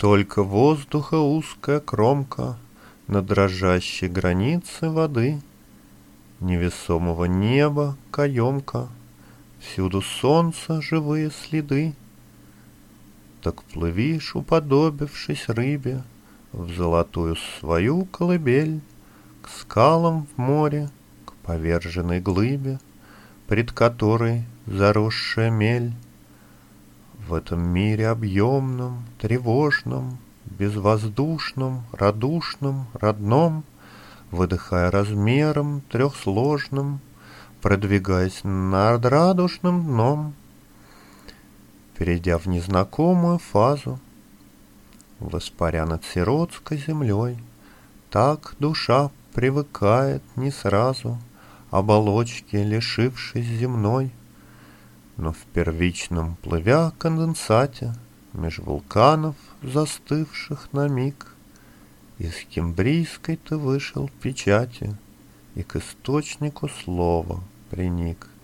Только воздуха узкая кромка на дрожащей границе воды, невесомого неба каемка, всюду солнца живые следы. Так плывишь, уподобившись рыбе, в золотую свою колыбель, к скалам в море, к поверженной глыбе, пред которой заросшая мель. В этом мире объемном, тревожном, безвоздушном, радушном, родном, выдыхая размером трехсложным, продвигаясь над радужным дном, перейдя в незнакомую фазу, воспаря над сиротской землей, так душа привыкает не сразу, оболочки лишившись земной, но в первичном плывя конденсате меж вулканов, застывших на миг, из кембрийской ты вышел печати и к источнику слова приник.